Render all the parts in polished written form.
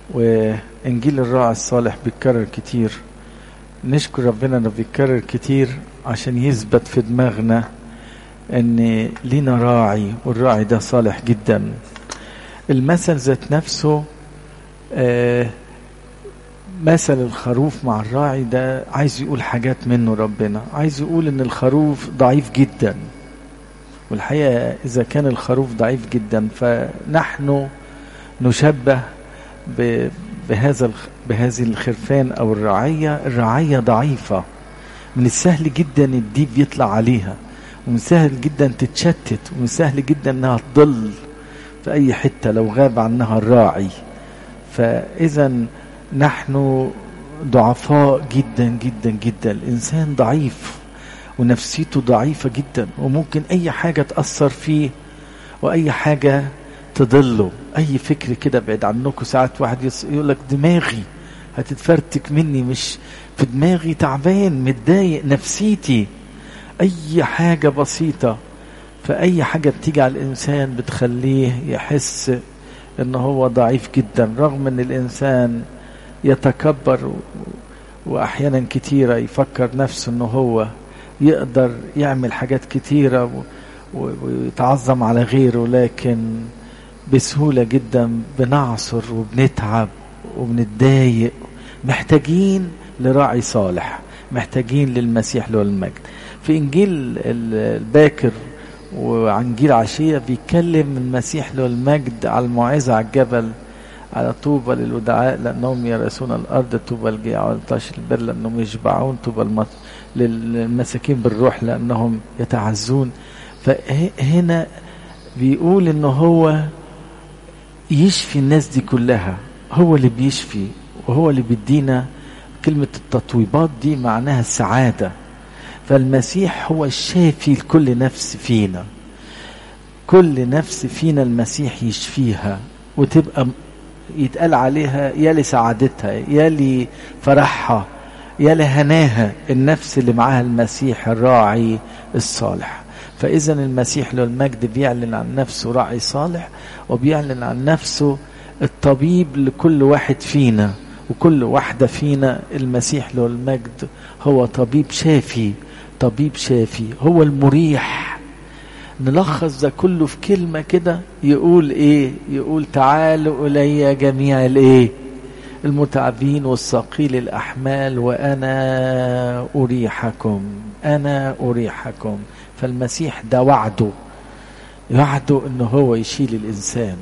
وإنجيل الراعي الصالح بيتكرر كتير. نشكر ربنا انه بيتكرر كتير عشان يثبت في دماغنا ان لينا راعي، والراعي ده صالح جدا. المثل ذات نفسه مثل الخروف مع الراعي ده عايز يقول حاجات منه. ربنا عايز يقول ان الخروف ضعيف جدا، والحقيقة اذا كان الخروف ضعيف جدا فنحن نشبه بهذه الخرفان او الرعية ضعيفة، من السهل جدا الديب يطلع عليها، ومن سهل جدا تتشتت، ومن سهل جدا انها تضل في اي حتة لو غاب عنها الراعي. فاذا نحن ضعفاء جدا جدا جدا. الانسان ضعيف ونفسيته ضعيفة جدا، وممكن اي حاجة تأثر فيه واي حاجة تضله. اي فكر كده بعيد عنكم، ساعات واحد يقول لك دماغي هتتفرتك مني، مش في دماغي تعبان متضايق نفسيتي. اي حاجة بسيطة، فاي حاجة بتيجي على الانسان بتخليه يحس ان هو ضعيف جدا، رغم ان الانسان يتكبر واحيانا كتيرة يفكر نفسه انه هو يقدر يعمل حاجات كتيرة ويتعظم على غيره، لكن بسهولة جدا بنعصر وبنتعب وبنتضايق. محتاجين لراعي صالح، محتاجين للمسيح له المجد. في إنجيل الباكر وعن جيل عشية بيتكلم المسيح له المجد على الموعظة على الجبل، على طوبى للودعاء لأنهم يرثون الأرض، طوبى للجياع والعطاش البر لأنهم يشبعون، طوبى للمساكين بالروح لأنهم يتعزون. فهنا بيقول إنه هو يشفي الناس دي كلها، هو اللي بيشفي وهو اللي بيدينا. كلمة التطويبات دي معناها السعادة. فالمسيح هو الشافي لكل نفس فينا، كل نفس فينا المسيح يشفيها وتبقى يتقال عليها يا لسعادتها، يا لفرحها، يا لهناها النفس اللي معاها المسيح الراعي الصالح. فإذا المسيح له المجد بيعلن عن نفسه راعي صالح، وبيعلن عن نفسه الطبيب لكل واحد فينا وكل واحدة فينا. المسيح له المجد هو طبيب شافي، طبيب شافي، هو المريح. نلخص ده كله في كلمة كده، يقول ايه؟ يقول تعالوا إلي جميع الايه؟ المتعبين والثقيل الأحمال وأنا أريحكم، أنا أريحكم. فالمسيح ده وعده انه هو يشيل الانسان.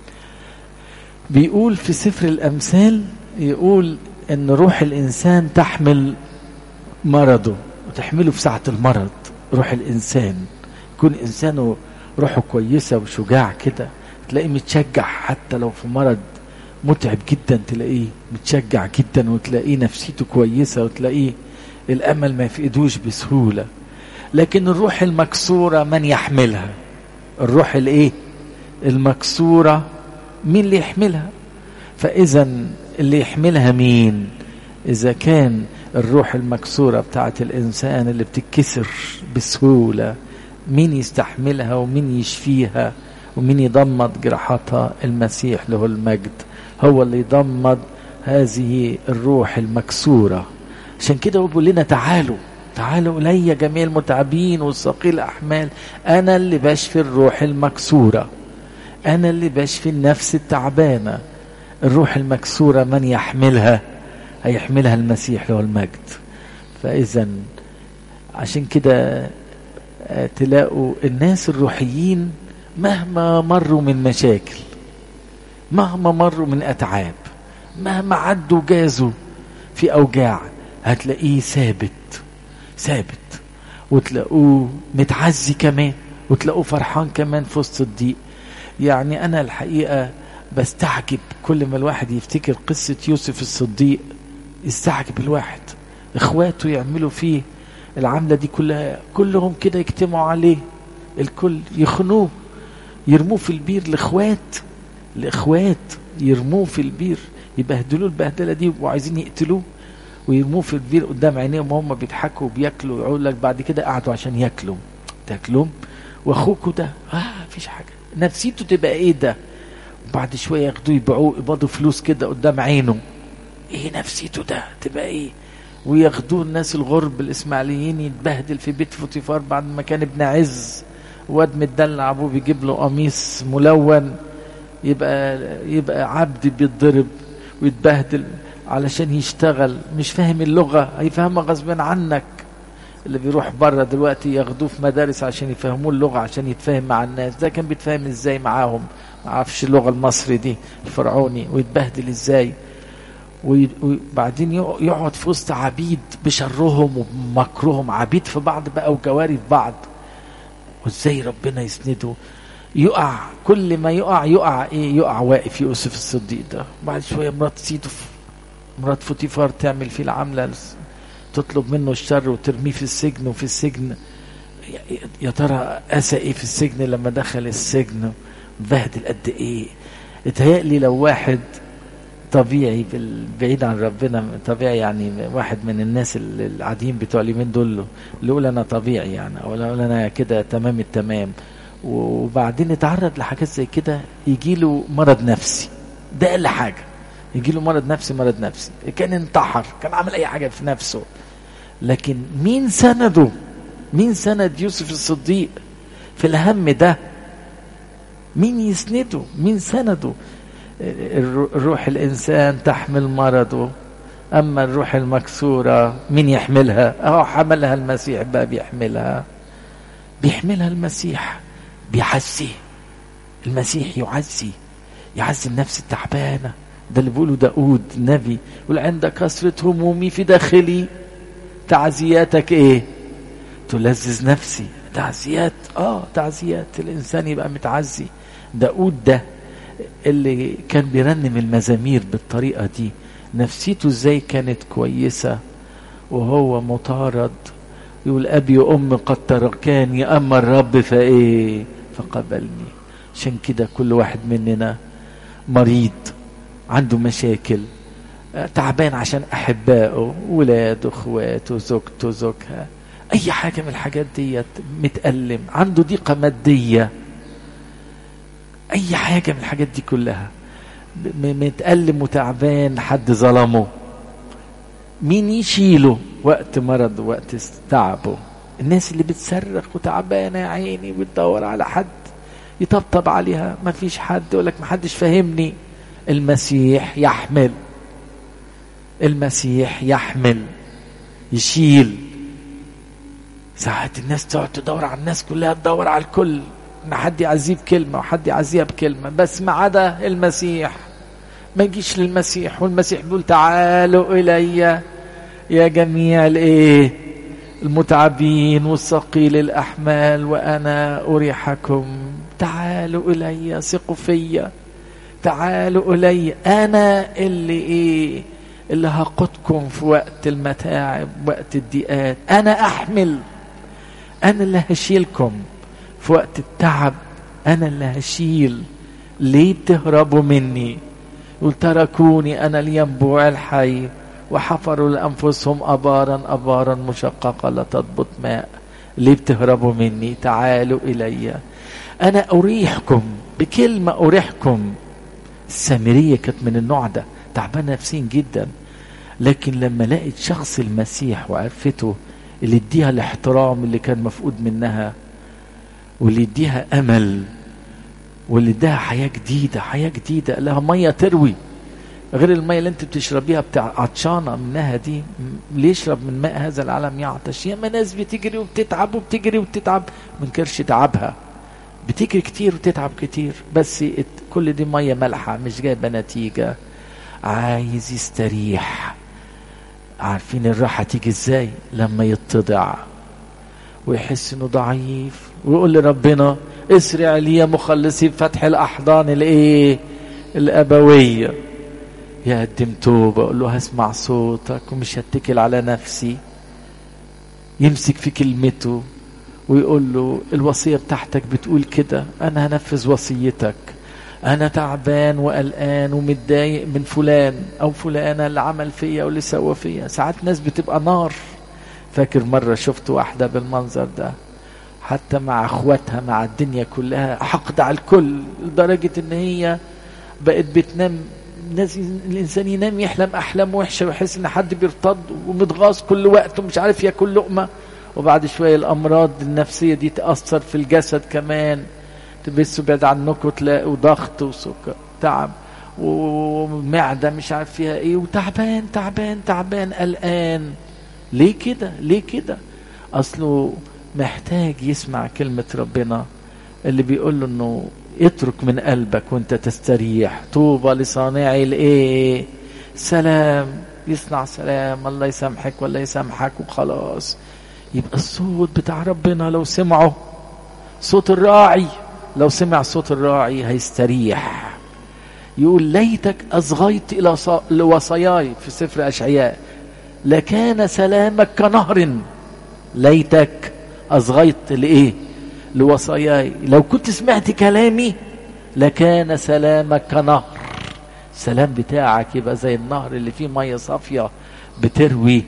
بيقول في سفر الامثال، يقول ان روح الانسان تحمل مرضه وتحمله في ساعة المرض. روح الانسان يكون انسانه روحه كويسة وشجاع كده، تلاقيه متشجع حتى لو في مرض متعب جدا، تلاقيه متشجع جدا، وتلاقيه نفسيته كويسة، وتلاقيه الامل ما يفقدوش بسهولة. لكن الروح المكسورة من يحملها؟ الروح الايه المكسورة مين اللي يحملها؟ فاذا اللي يحملها مين؟ اذا كان الروح المكسورة بتاعت الانسان اللي بتتكسر بسهولة، مين يستحملها ومين يشفيها ومين يضمد جراحاتها؟ المسيح له المجد هو اللي يضمد هذه الروح المكسورة. عشان كده بيقول لنا تعالوا إلي جميع المتعبين والثقيل الأحمال. أنا اللي بشفي الروح المكسورة، أنا اللي بشفي النفس التعبانة. الروح المكسورة من يحملها؟ هيحملها المسيح له المجد. فإذا عشان كده تلاقوا الناس الروحيين مهما مروا من مشاكل، مهما مروا من أتعاب، مهما عدوا جازوا في أوجاع، هتلاقيه ثابت، وتلاقوه متعزي كمان، وتلاقوه فرحان كمان في وسط الضيق. يعني أنا الحقيقة بستعجب كل ما الواحد يفتكر قصة يوسف الصديق، يستعجب الواحد. إخواته يعملوا فيه العملة دي كلها، كلهم كده يجتمعوا عليه، الكل يخنوه، يرموه في البير. الإخوات يرموه في البير، يبهدلوه البهدلة دي وعايزين يقتلوه، ويرموه في البير قدام عينيهم وهم بيضحكوا وبياكلوا. يقول لك بعد كده قعدوا عشان تاكلوا واخوكوا ده مفيش حاجة، نفسيته تبقى ايه ده؟ بعد شوية ياخدوه يبيعوه يقبضوا فلوس كده قدام عينه. ايه نفسيته ده تبقى ايه؟ وياخدوه الناس الغرب الاسماعيليين يتبهدل في بيت فوتيفار بعد ما كان ابن عز، واد متدلع ابوه بيجيب له قميص ملون، يبقى عبد بيتضرب ويتبهدل علشان يشتغل، مش فاهم اللغة، هيفهمها غصب عنك. اللي بيروح بره دلوقتي ياخدوه في مدارس عشان يفهموه اللغة عشان يتفاهم مع الناس، ده كان بيتفاهم ازاي معاهم؟ ما عارفش اللغة المصري دي الفرعوني، ويتبهدل ازاي؟ وبعدين يقعد في وسط عبيد بشرهم ومكرهم، عبيد في بعض بقى وجواري في بعض، وازاي ربنا يسنده؟ يقع، كل ما يقع ايه؟ يقع واقف يوسف الصديق ده. بعد شويه مرات فوتيفار تعمل فيه العمله، تطلب منه الشر وترميه في السجن، وفي السجن يا ترى قاسى ايه في السجن لما دخل السجن؟ بهدل قد ايه؟ اتهيألي لو واحد طبيعي بعيد عن ربنا، طبيعي يعني واحد من الناس العاديين بتوع اليومين دول اللي يقول انا طبيعي يعني، او يقول انا كده تمام التمام، وبعدين يتعرض لحاجات زي كده يجي له مرض نفسي، ده اقل حاجه، يجي له مرض نفسي، كان انتحر، كان عمل اي حاجه في نفسه، لكن مين سنده؟ مين سند يوسف الصديق في الهم ده؟ مين يسنده؟ مين سنده؟ الروح الإنسان تحمل مرضه، أما الروح المكسورة مين يحملها؟ حملها المسيح بقى، بيحملها المسيح، بيعزي المسيح، يعزي النفس التعبانة. ده اللي بيقوله داود النبي، يقول عند كثرة همومي في داخلي تعزياتك ايه؟ تلذذ نفسي. تعزيات الإنسان يبقى متعزي. داود ده اللي كان بيرنم المزامير بالطريقة دي، نفسيته ازاي كانت كويسة وهو مطارد، يقول أبي وأمي قد تركاني أما الرب فإيه؟ فقبلني. عشان كده كل واحد مننا مريض، عنده مشاكل، تعبان عشان أحبائه، ولاده، اخواته، زوجته، زوجها، أي حاجة من الحاجات دي، متألم، عنده ضيقة مادية، أي حاجة من الحاجات دي كلها، متألم وتعبان، حد ظلمه، مين يشيله وقت مرض وقت تعبه؟ الناس اللي بتصرخ وتعبانة يا عيني وتدور على حد يطبطب عليها، ما فيش حد، يقولك ما حدش فاهمني. المسيح يحمل، يشيل. ساعات الناس تقعد تدور على الناس كلها، تدور على الكل، ان حد يعزيه بكلمة وحد يعزيها بكلمة، بس ما عدا المسيح. ما يجيش للمسيح، والمسيح بيقول تعالوا إلي يا جميع المتعبين والثقيل الأحمال وأنا أريحكم. تعالوا إلي، ثقوا فيا، تعالوا إلي، أنا اللي هقودكم في وقت المتاعب، وقت الضيقات، أنا أحمل، أنا اللي هشيلكم في وقت التعب، أنا اللي هشيل. ليه بتهربوا مني؟ يقول تركوني أنا الينبوع الحي وحفروا لأنفسهم أبارا مشققة لا تضبط ماء. ليه بتهربوا مني؟ تعالوا إلي، أنا أريحكم بكلمة، أريحكم. السامرية كانت من النوع ده، تعبانة نفسيا جدا، لكن لما لقيت شخص المسيح وعرفته، اللي اديها الاحترام اللي كان مفقود منها، واللي اديها أمل، واللي اداها حياة جديدة، لها مية تروي غير المية اللي انت بتشربيها عطشانة منها دي. ليه يشرب من ماء هذا العالم يعطش؟ ياما ناس بتجري وبتتعب من كرش تعبها، بتجري كتير وتتعب كتير، بس كل دي مية مالحة مش جايبة نتيجة. عايز يستريح. عارفين الراحة تيجي ازاي؟ لما يتضع ويحس انه ضعيف، ويقول لربنا اسرع لي يا مخلصي بفتح الأحضان الأبوية. يقدم توبة، أقول له هسمع صوتك ومش هتكل على نفسي. يمسك في كلمته ويقول له الوصية بتاعتك بتقول كده، أنا هنفذ وصيتك، أنا تعبان وقلقان ومتضايق من فلان أو فلانة اللي عمل فيا واللي سوى فيا. ساعات ناس بتبقى نار. فاكر مرة شفت واحدة بالمنظر ده، حتى مع اخواتها، مع الدنيا كلها، حقد على الكل لدرجة ان هي بقت بتنام، الانسان ينام يحلم احلام وحشه ويحس ان حد بيرتض ومتغاظ كل وقت ومش عارف ياكل لقمه، وبعد شويه الامراض النفسيه دي تاثر في الجسد كمان، تبصوا بعد عنكم تلاقوا ضغط وسكر تعب ومعده مش عارف فيها ايه، وتعبان تعبان تعبان قلقان. ليه كده؟ ليه كده؟ اصله محتاج يسمع كلمه ربنا اللي بيقول له انه اترك من قلبك وانت تستريح، طوبى لصانعي الايه؟ سلام، يصنع سلام، الله يسامحك ولا يسامحك وخلاص. يبقى الصوت بتاع ربنا لو سمعه، صوت الراعي لو سمع صوت الراعي هيستريح. يقول ليتك أصغيت إلى لوصاياي في سفر أشعياء لكان سلامك كنهر. ليتك أصغيت لإيه؟ لوصاياي، لو كنت سمعت كلامي لكان سلامك كنهر. السلام بتاعك يبقى زي النهر اللي فيه مية صافية بتروي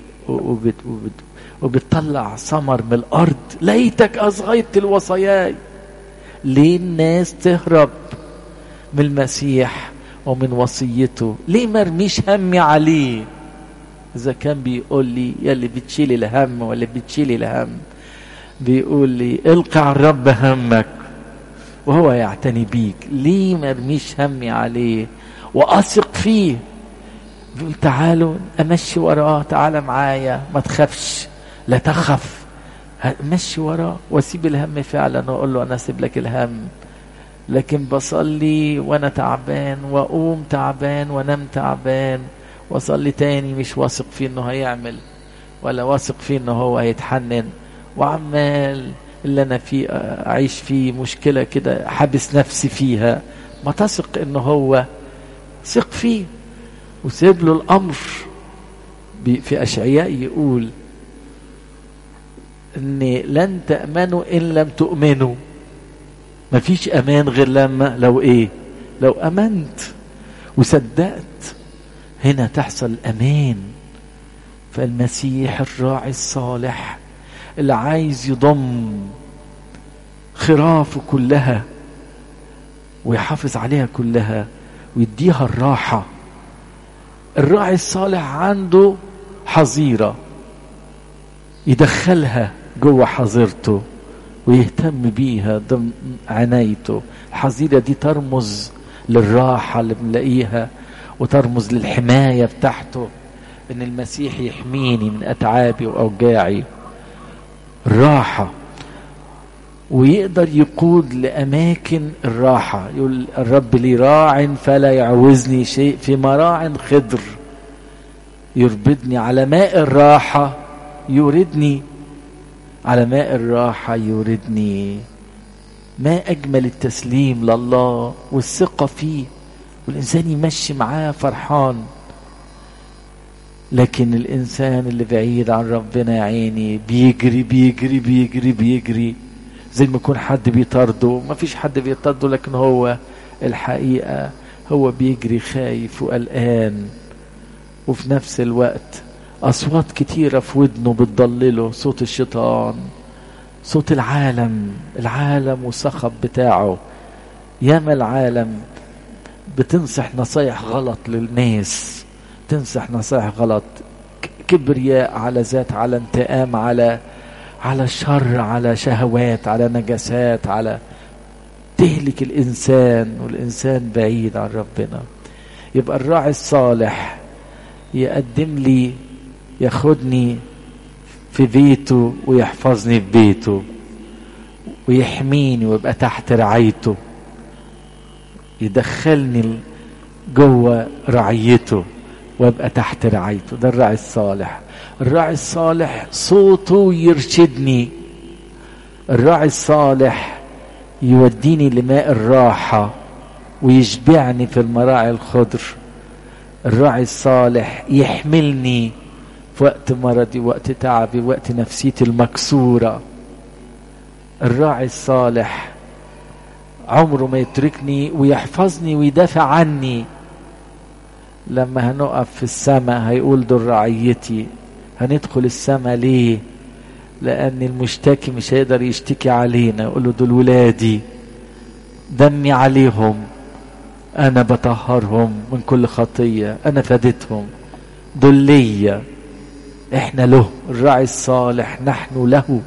وبتطلع ثمر من الأرض. ليتك أصغيت لوصاياي. ليه الناس تهرب من المسيح ومن وصيته؟ ليه مرميش همي عليه؟ إذا كان بيقول لي يلي بتشيل الهم ولا بتشيل الهم، بيقول لي القى على الرب همك وهو يعتني بيك. ليه مرميش همي عليه وأثق فيه؟ بيقول تعالوا أمشي وراه، تعال معايا ما تخافش، لا تخف، مشي وراه واسيب الهم فعلا واقول له انا اسيب لك الهم. لكن بصلي وانا تعبان واقوم تعبان وانام تعبان واصلي تاني مش واثق فيه انه هيعمل ولا واثق فيه انه هو هيتحنن، وعمال اللي انا فيه اعيش فيه مشكلة كده حابس نفسي فيها. ما تثق انه هو، ثق فيه وسيب له الامر. في اشعياء يقول ان لن تأمنوا ان لم تؤمنوا. مفيش امان غير لما لو امنت وصدقت، هنا تحصل امان. فالمسيح الراعي الصالح اللي عايز يضم خرافه كلها ويحافظ عليها كلها ويديها الراحة. الراعي الصالح عنده حظيرة يدخلها جوه حظيرته ويهتم بيها ضمن عنايته. الحظيرة دي ترمز للراحة اللي بنلاقيها وترمز للحماية بتاعته، ان المسيح يحميني من اتعابي واوجاعي. الراحة، ويقدر يقود لأماكن الراحة. يقول الرب لي راع فلا يعوزني شيء، في مراع خضر يربدني، على ماء الراحة يوردني، على ماء الراحة يوردني. ما أجمل التسليم لله والثقة فيه، والإنسان يمشي معاه فرحان. لكن الإنسان اللي بعيد عن ربنا يا عيني بيجري بيجري بيجري بيجري زي ما يكون حد بيطارده. ما فيش حد بيطارده، لكن هو الحقيقة هو بيجري خايف وقلقان. وفي نفس الوقت أصوات كتيرة في ودنه بتضلله، صوت الشيطان، صوت العالم والصخب بتاعه. ياما العالم بتنصح نصايح غلط للناس، تنصح نصايح غلط، كبرياء، على ذات، على انتقام، على شر، على شهوات، على نجاسات، على تهلك الإنسان، والإنسان بعيد عن ربنا. يبقى الراعي الصالح يقدم لي، ياخدني في بيته ويحفظني في بيته ويحميني ويبقى تحت رعايته، يدخلني جوه رعيته وابقى تحت رعايته. ده الراعي الصالح. الراعي الصالح صوته يرشدني. الراعي الصالح يوديني لماء الراحة ويشبعني في المراعي الخضر. الراعي الصالح يحملني في وقت مرضي، وقت تعبي، وقت نفسيتي المكسورة. الراعي الصالح عمره ما يتركني ويحفظني ويدافع عني. لما هنقف في السماء هيقول دول رعيتي. هندخل السماء ليه؟ لأن المشتكي مش هيقدر يشتكي علينا، يقول له دول ولادي، دمي عليهم، انا بطهرهم من كل خطية، انا فديتهم، دول ليا. احنا له الراعي الصالح، نحن له.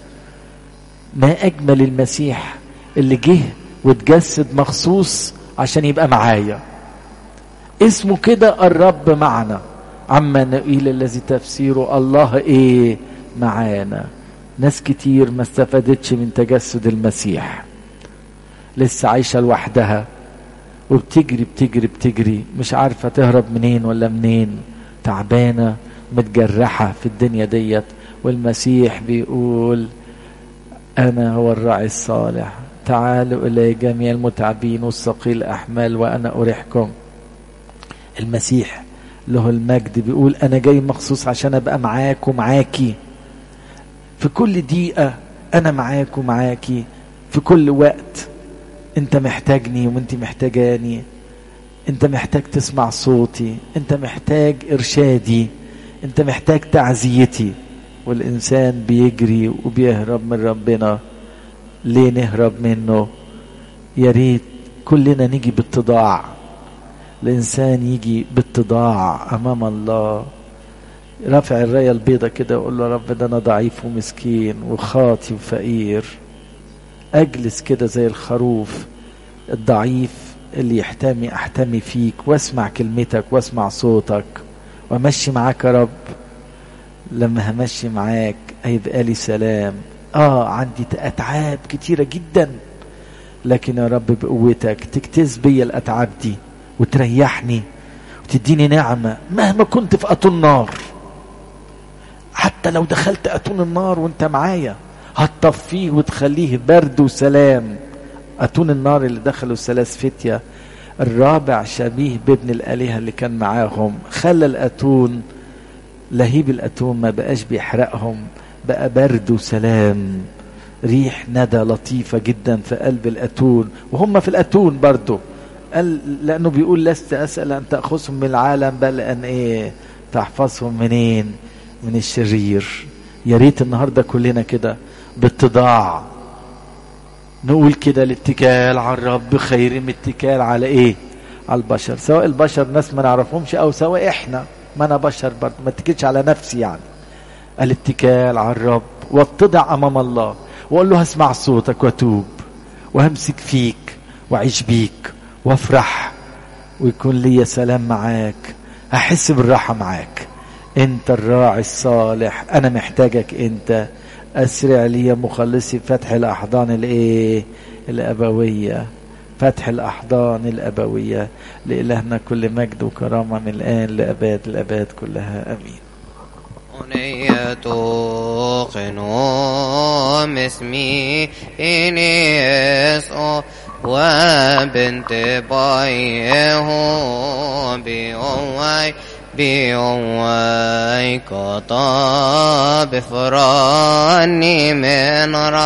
ما اجمل المسيح اللي جه واتجسد مخصوص عشان يبقى معايا. اسمه كده الرب معنا، عمانوئيل الذي تفسيره الله ايه معانا. ناس كتير ما استفادتش من تجسد المسيح، لسه عايشة لوحدها وبتجري بتجري بتجري، مش عارفة تهرب منين ولا منين، تعبانة متجرحة في الدنيا ديت. والمسيح بيقول أنا هو الراعي الصالح، تعالوا إلي جميع المتعبين والثقيل أحمال وأنا أريحكم. المسيح له المجد بيقول أنا جاي مخصوص عشان أبقى معاك ومعاكي في كل دقيقة، أنا معاك ومعاكي في كل وقت. أنت محتاجني وأنت محتاجاني، أنت محتاج تسمع صوتي، أنت محتاج إرشادي، أنت محتاج تعزيتي. والإنسان بيجري وبيهرب من ربنا. ليه نهرب منه؟ يا ريت كلنا نيجي باتضاع. الإنسان يجي باتضاع أمام الله، رافع الراية البيضة كده ويقول له رب ده أنا ضعيف ومسكين وخاطي وفقير. أجلس كده زي الخروف الضعيف اللي أحتمي فيك واسمع كلمتك واسمع صوتك وامشي معاك يا رب. لما همشي معاك هيبقى لي سلام. عندي أتعاب كتيرة جدا، لكن يا رب بقوتك تجتاز بيا الأتعاب دي وتريحني وتديني نعمة. مهما كنت في أتون نار، حتى لو دخلت أتون النار وانت معايا هتطفيه وتخليه برد وسلام. أتون النار اللي دخلوا الثلاث فتية، الرابع شبيه بابن الآلهة اللي كان معاهم، خلى الأتون لهيب الأتون ما بقاش بيحرقهم، بقى برد وسلام، ريح ندى لطيفة جدا في قلب الأتون. وهم في الأتون برضو قال لأنه بيقول لست أسأل أن تأخذهم من العالم بل أن تحفظهم منين؟ من الشرير. يا ريت النهاردة كلنا كده باتضاع نقول كده الاتكال على الرب خير من الاتكال على على البشر، سواء البشر ناس ما نعرفهمش او سواء احنا ما انا بشر برضه، ما اتكلش على نفسي يعني. الاتكال على الرب واتضع امام الله واقول له هسمع صوتك واتوب وهمسك فيك واعيش بيك وافرح ويكون لي سلام معاك، هحس بالراحة معاك. انت الراعي الصالح، انا محتاجك انت. اسرع لي يا مخلصي فتح الاحضان الابوية، فتح الاحضان الابوية. لإلهنا كل مجد وكرامة من الان لاباد الاباد كلها امين. قنوم اسمي إنيس وبنت بايه بيوي قطاب فراني من